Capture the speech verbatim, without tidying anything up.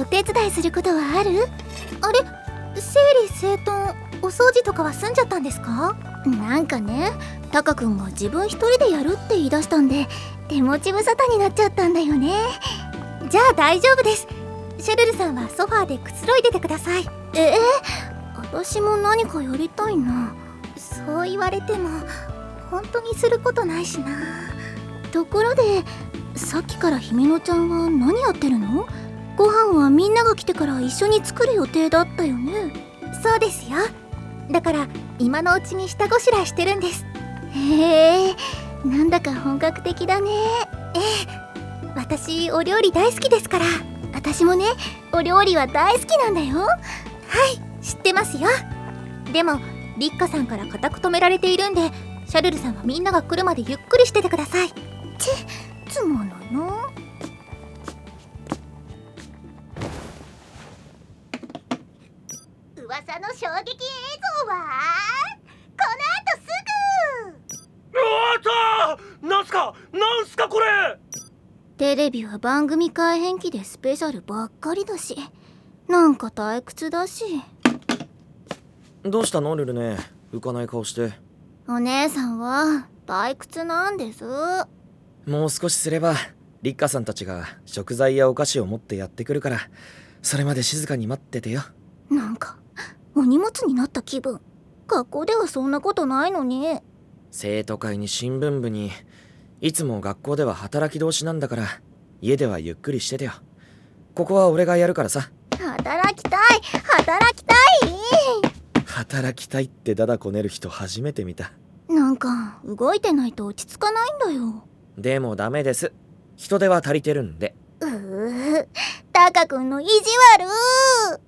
お手伝いすることはある？あれ、整理整頓、お掃除とかは済んじゃったんですか？なんかね、タカ君が自分一人でやるって言い出したんで手持ち無沙汰になっちゃったんだよね。じゃあ大丈夫です。シェルルさんはソファーでくつろいでてください。えー、私も何かやりたいな。そう言われても本当にすることないしな。ところでさっきから姫乃ちゃんは何やってるの？ご飯はみんなが来てから一緒に作る予定だったよね。そうですよ。だから今のうちに下ごしらえしてるんです。へえ、なんだか本格的だね。ええ、私お料理大好きですから。私もね、お料理は大好きなんだよ。はい、知ってますよ。でもリッカさんから固く止められているんで、シャルルさんはみんなが来るまでゆっくりしててください。ちつまんないな。 噂の衝撃映像はこの後すぐ。 うわーたー、なんすかなんすかこれ。 テレビは番組改編期でスペシャルばっかりだし、なんか退屈だし。 どうしたのルルネ、浮かない顔して。 お姉さんは退屈なんです。 もう少しすればリッカさんたちが食材やお菓子を持ってやってくるから、それまで静かに待っててよ。 なんかお荷物になった気分。学校ではそんなことないのに。 生徒会に新聞部に、いつも学校では働き通しなんだから、家ではゆっくりしててよ。ここは俺がやるからさ。 働きたい働きたい。 働きたいってダダこねる人初めて見た。 なんか動いてないと落ち着かないんだよ。 でもダメです、人手は足りてるんで。 うー、タカ君の意地悪。